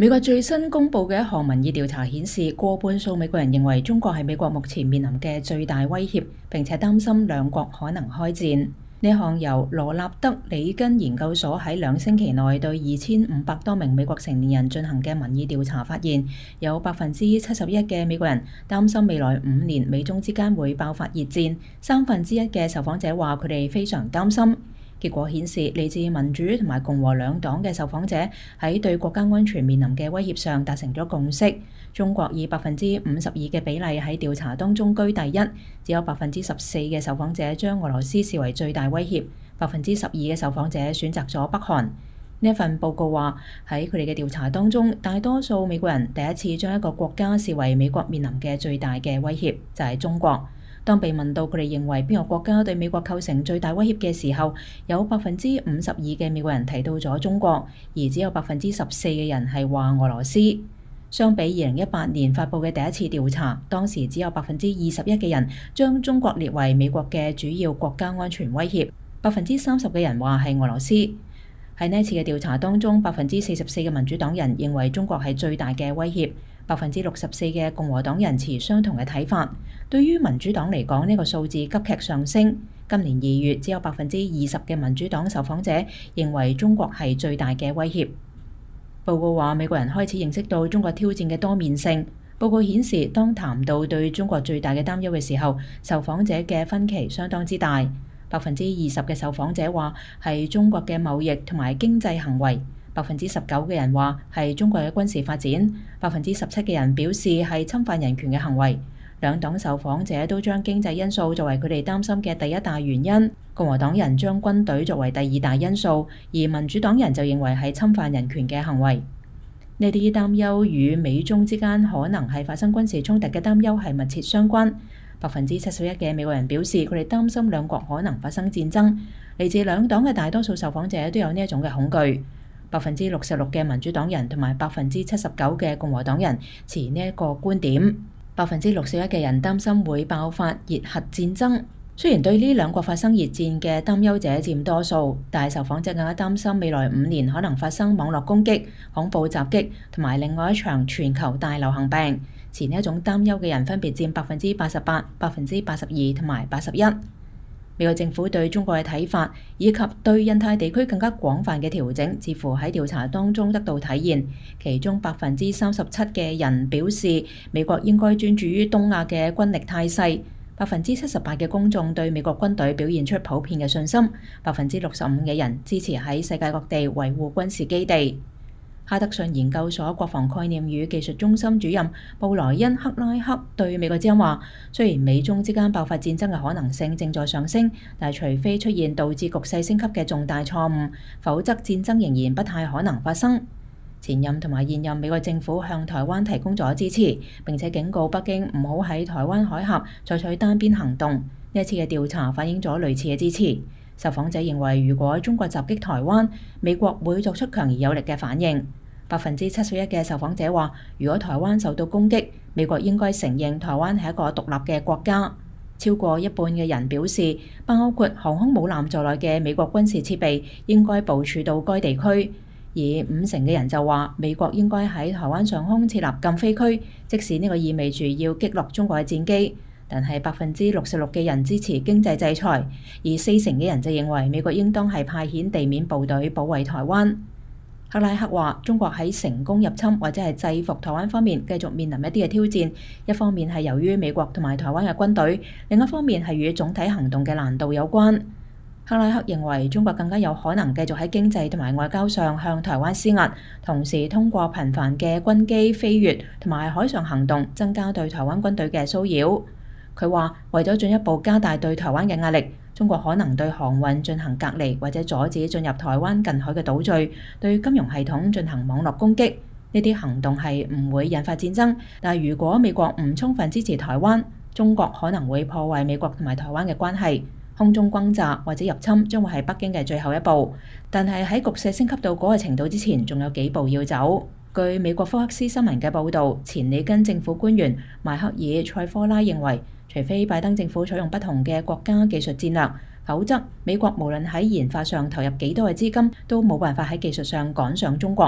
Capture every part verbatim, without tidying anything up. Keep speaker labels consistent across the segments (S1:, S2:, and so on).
S1: 美國最新公佈嘅一項民意調查顯示，過半數美國人認為中國係美國目前面臨嘅最大威脅，並且擔心兩國可能開戰。呢項由羅納德里根研究所喺兩星期內對二千五百多名美國成年人進行嘅民意調查發現，有百分之七十一嘅美國人擔心未來五年美中之間會爆發熱戰，三分之一嘅受訪者話佢哋非常擔心。結果顯示，嚟自民主同埋共和兩黨嘅受訪者喺對國家安全面臨嘅威脅上達成咗共識。中國以百分之五十二嘅比例喺調查當中居第一，只有百分之十四嘅受訪者將俄羅斯視為最大威脅，百分之十二嘅受訪者選擇咗北韓。呢一份報告話，喺佢哋嘅調查當中，大多數美國人第一次將一個國家視為美國面臨嘅最大嘅威脅，就係中國。當被問到佢哋認為邊個國家對美國構成最大威脅嘅時候，有百分之五十二嘅美國人提到咗中國，而只有百分之十四嘅人係話俄羅斯。相比二零一八年發布嘅第一次調查，當時只有百分之二十一嘅人將中國列為美國嘅主要國家安全威脅，百分之三十嘅人話係俄羅斯。喺呢次嘅調查當中，百分之四十四嘅民主黨人認為中國係最大嘅威脅，百分之六十四嘅共和黨人持相同嘅睇法。對於民主黨嚟講，呢個數字急劇上升。今年二月，只有百分之二十嘅民主黨受訪者認為中國係最大嘅威脅。報告話，美國人開始認識到中國挑戰嘅多面性。報告顯示，當談到對中國最大嘅擔憂嘅時候，受訪者嘅分歧相當之大。百分之二十嘅受訪者話係中國嘅貿易同埋經濟行為，百分之十九嘅人話係中國嘅軍事發展，百分之十七嘅人表示係侵犯人權嘅行為。兩黨受訪者都將經濟因素作為佢哋擔心嘅第一大原因，共和黨人將軍隊作為第二大因素，而民主黨人就認為係侵犯人權嘅行為。呢啲擔憂與美中之間可能係發生軍事衝突嘅擔憂係密切相關。百分之七十一嘅美國人表示佢哋擔心兩國可能發生戰爭，嚟自兩黨嘅大多數受訪者都有呢一種嘅恐懼。百分之六十六嘅民主黨人同埋百分之七十九嘅共和黨人持呢一個觀點。百分之六十一嘅人擔心會爆發熱核戰爭。雖然對呢兩國發生熱戰嘅擔憂者佔多數，但係受訪者更加擔心未來五年可能發生網絡攻擊、恐怖襲擊同埋另外一場全球大流行病。持呢一種擔憂嘅人分別佔百分之八十八、百分之八十二同埋八十一。美國政府對中國嘅睇法，以及對印太地區更加廣泛嘅調整，似乎喺調查當中得到體現。其中百分之三十七嘅人表示，美國應該專注於東亞嘅軍力態勢。百分之七十八嘅公眾對美國軍隊表現出普遍嘅信心。百分之六十五嘅人支持喺世界各地維護軍事基地。哈德遜研究所國防概念與技術中心主任布萊恩克拉克對美國之音話：雖然美中之間爆發戰爭嘅可能性正在上升，但係除非出現導致局勢升級嘅重大錯誤，否則戰爭仍然不太可能發生。前任同埋現任美國政府向台灣提供咗支持，並且警告北京唔好喺台灣海峽採取單邊行動。呢一次嘅調查反映咗類似嘅支持。受訪者認為，如果中國襲擊台灣，美國會作出強而有力嘅反應。百分之七十一嘅受訪者話，如果台灣受到攻擊，美國應該承認台灣係一個獨立嘅國家。超過一半嘅人表示，包括航空母艦在內嘅美國軍事設備應該部署到該地區，而五成嘅人就話，美國應該喺台灣上空設立禁飛區，即使呢個意味住要擊落中國嘅戰機。但係百分之六十六嘅人支持經濟制裁，而四成嘅人就認為美國應當係派遣地面部隊保衛台灣。克拉克話：中國喺成功入侵或者係制服台灣方面繼續面臨一啲嘅挑戰，一方面係由於美國同埋台灣嘅軍隊，另一方面係與總體行動嘅難度有關。克拉克認為中國更加有可能繼續喺經濟同埋外交上向台灣施壓，同時通過頻繁嘅軍機飛越同埋海上行動增加對台灣軍隊嘅騷擾。佢話：為咗進一步加大對台灣嘅壓力，中國可能對航運進行隔離，或者阻止進入台灣近海嘅島嶼，對金融系統進行網絡攻擊。呢啲行動係唔會引發戰爭，但係如果美國唔充分支持台灣，中國可能會破壞美國同埋台灣嘅關係。空中轟炸或者入侵將會係北京嘅最後一步，但係喺局勢升級到嗰個程度之前，仲有幾步要走。據美國福克斯新聞嘅報導，前里根政府官員邁克爾塞科拉認為，除非拜登政府採用不同嘅國家技術戰略，否則美國無論喺研發上投入幾多嘅資金，都冇辦法喺技術上趕上中國。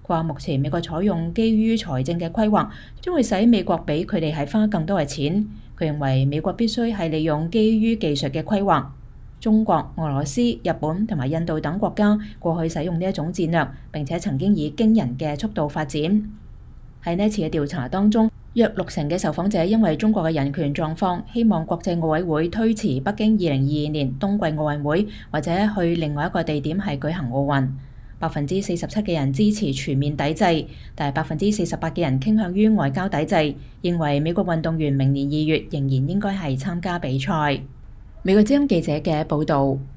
S1: 佢話目前美國採用基於財政嘅規劃，將會使美國比佢哋係花更多嘅錢。佢認為美國必須係利用基於技術嘅規劃。中國、俄羅斯、日本同埋印度等國家過去使用呢一種戰略，並且曾經以驚人嘅速度發展。喺呢次嘅調查當中，約六成嘅受訪者因為中國嘅人權狀況，希望國際奧委會推遲北京二零二二年冬季奧運會，或者去另外一個地點係舉行奧運。百分之四十七嘅人支持全面抵制，但係百分之四十八嘅人傾向於外交抵制，認為美國運動員明年二月仍然應該係參加比賽。美國之音記者嘅報導。